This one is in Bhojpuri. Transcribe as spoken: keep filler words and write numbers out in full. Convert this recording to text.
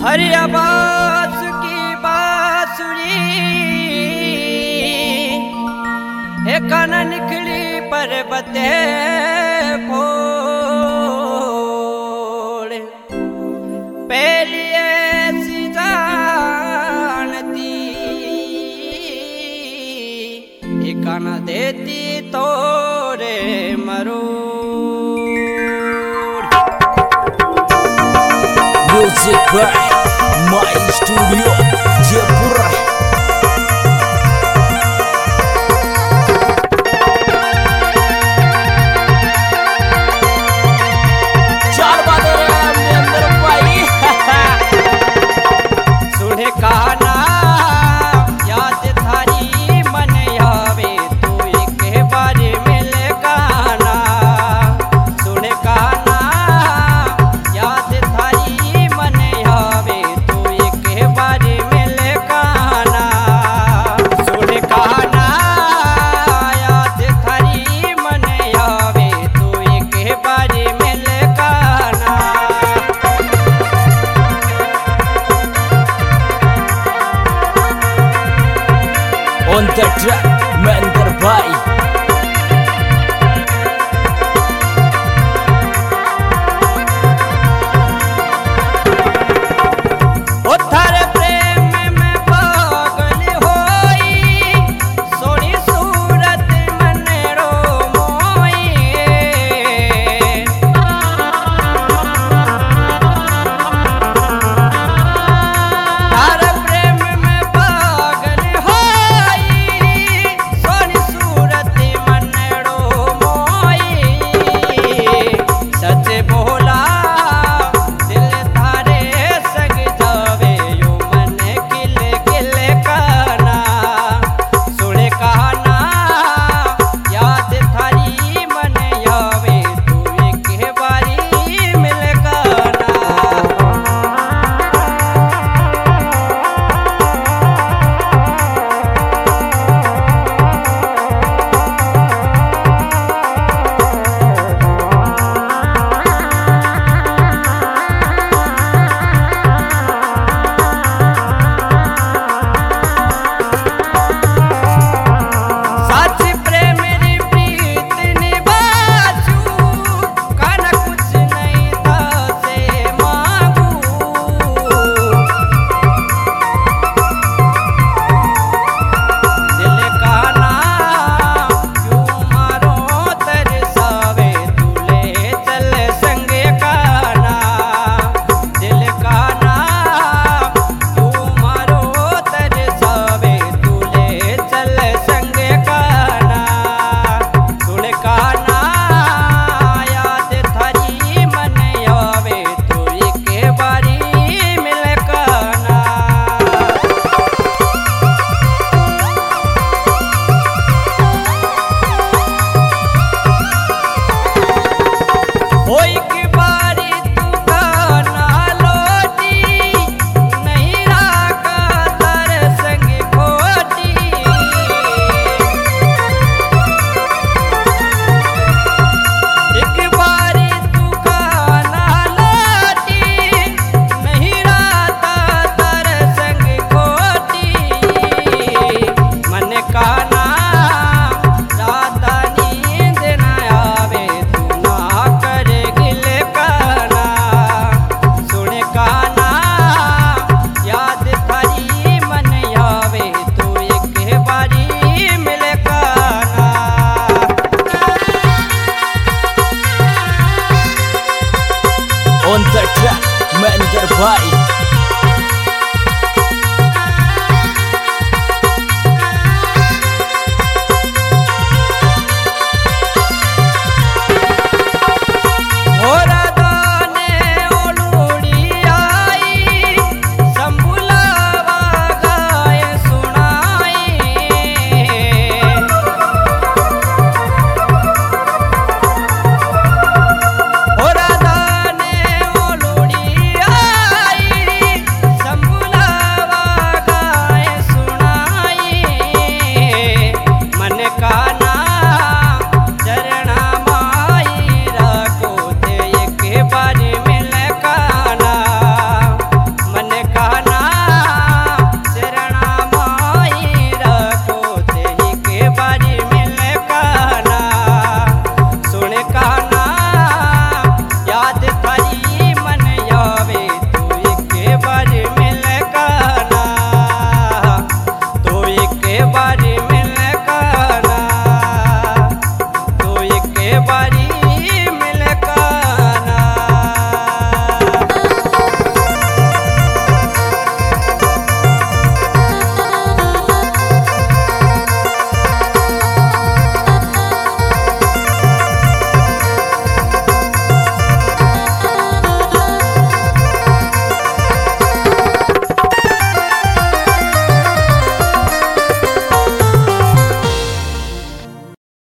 हरि आवाज की बांसुरी हे कान निकली पर्वते फोड़ पहली ऐसी जानती हे कान देती तोरे मरो Music by My Studio Jayapura. चार बादल अंदर पाई सुने काना याद थारी मन आवे तू एक बार मिल गाना सुने काना याद थारी मन आवे तू एक बार मिल गाना सुने काना याद थारी मन आवे तू एक बार मिल गाना On the track, Mander Bhai. ओ थारे प्रेम में पागल होई सोनी सूरत मन रो मोई थारे प्रेम में पागल होई सोनी सूरत मन रो मोई सच बोला दिल थारे सग जावे यो मन किल किल काना सुने काना याद थारी मन आवे तू एक बारी मिल गाना साची प्रेम री प्रीत निभाजू काना कुछ नहीं था से मांगू दिल काना क्यों मारो तरसावे तूले चल संगे काना दिल काना क्यों मारो तरसावे तूले चल संगे काना सुन काना याद थारी मन आवे तू एक बारी मिल काना होई की बारी तू गाना लोटी नहीं राका तर संग खोटी एक बारी तू गाना लोटी नहीं राका तर संग खोटी मन काना राता नींद न आवे तू ना कर गिल काना सुन काना याद थारी मन आवे तू एक बारी मिल काना On the track, Mander Bhai.